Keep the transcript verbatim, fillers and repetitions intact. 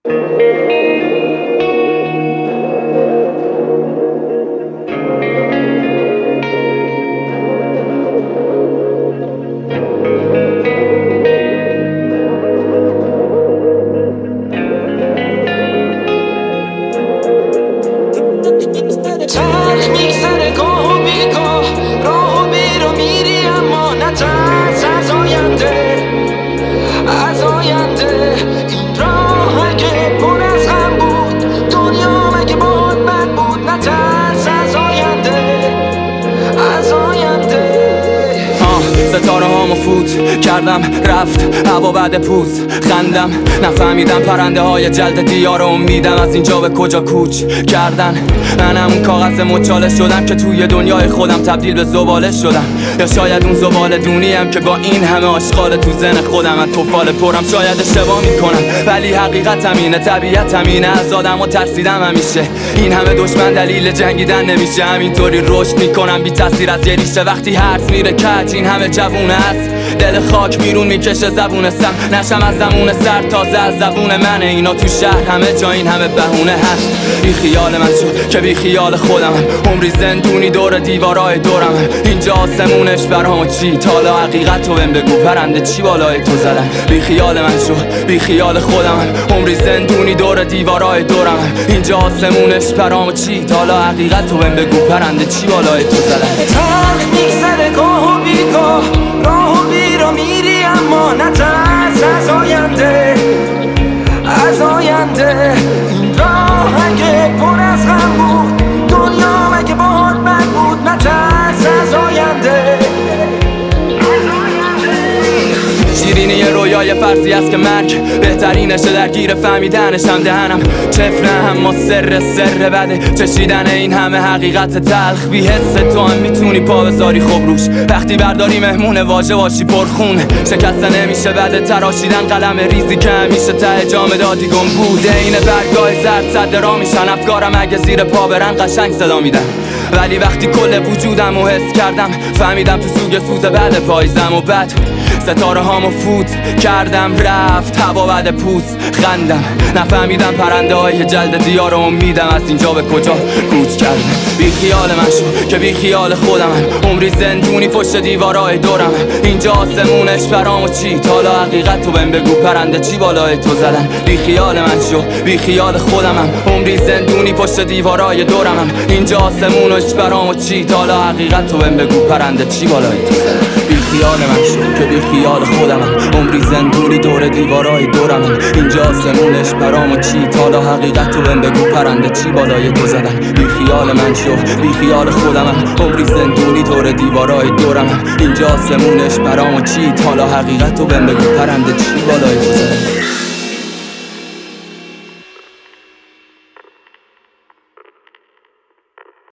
چرخ میزنه گاه و بیگاه، راه و بیر و میری اما نترس از آینده، از آینده. این راه اگه پر از غم بود، دنیا مگه باهات بد بود؟ نترس از آینده، از آینده. ستاره هامو فوت کردم رفت هوا بعد پوز خندم، نفهمیدم پرنده های جلد دیار امیدم از اینجا به کجا کوچ کردن. منم اون کاغذ مچاله شدم که توی دنیای خودم تبدیل به زباله شدم، یا شاید اون زباله دونیم که با این همه آشغال تو ذهن خودم از توفال پرم. شاید اشتباه میکنم ولی حقیقتم اینه، طبیعتم اینه، از آدم‌ها ترسیدم همیشه. این همه دشمن دلیل جنگیدن نمیشه، همینطوری رشد میکنم بی تاثیر از یه ریشه. وقتی هرس میره کج این همه جوونه هست، دل خاک بیرون میکشه زبون سم، نشم از زمون سر تازه از زبون منه. اینا تو شهر همه جا این همه بهونه هست. بی خیال من شو که بی خیال خودمم، عمری زندونی دور دیوارای دورم. اینجا آسمونش برام چی؟ حالا حقیقتو بهم بگو، پرنده چی بالای تو زدن؟ بی خیال من شو بی خیال خودمم، عمری زندونی دور دیوارای دورم. اینجا آسمونش برام چی؟ حالا حقیقتو بهم بگو، پرنده چی بالای تو زدن؟ چرخ میزنه گاه و بیگاه، راه و بیر و میری اما نترس از آینده، از آینده. این راه اگه پر از غم بود، دنیا مگه باهات بد بود؟ نترس از آینده. شیرینی یه رویای فرضی است که مرگ بهترینشه، درگیر فهمیدنشم دهنم چفره، اما سر سر بده چشیدن این همه حقیقت تلخ. بی حس تو هم میتونی پا بذاری خوب روش، وقتی برداری مهمون واژه باشی پرخون. شکسته نمیشه بعد تراشیدن قلم ریزی که همیشه ته جام دادی گم بوده. این برگای زرد صد را میشن، افکارم اگه زیر پا برن قشنگ صدا میدن. ولی وقتی کل وجودم رو حس کردم، فهمیدم تو سوگ سوز بعد پاییزم و بعد ستاره هامو فوت کردم رفت هوا بعد پوز خندم، نفهمیدم پرنده های جلد دیار امیدم از اینجا به کجا کوچ کردم. بی خیال من شو که بی خیال خودمم، عمری زندونی پشت دیوارای دورم. اینجا آسمونش برامو چی؟ حالا حقیقتو بهم بگو، پرنده چی بالای تو زدن؟ بی خیال من شو بی خیال خودمم، عمری زندونی پشت دیوارای دورم. اینجا آسمونش برامو چی؟ حالا حقیقتو بهم بگو، پرنده چی بالای تو زدن؟ بی خیال من شو که بی خیال خودمم، عمری زندونی دور دیوارای دورم. اینجا آسمونش برامو چی؟ حالا حقیقتو بهم بگو، پرنده چی بالای تو زدن؟ بی خیال من شو بی خیال خودمم، عمری زندونی دور دیوارای دورم. اینجا آسمونش برامو چی؟ حالا حقیقتو بهم بگو، پرنده چی بالای تو زدن؟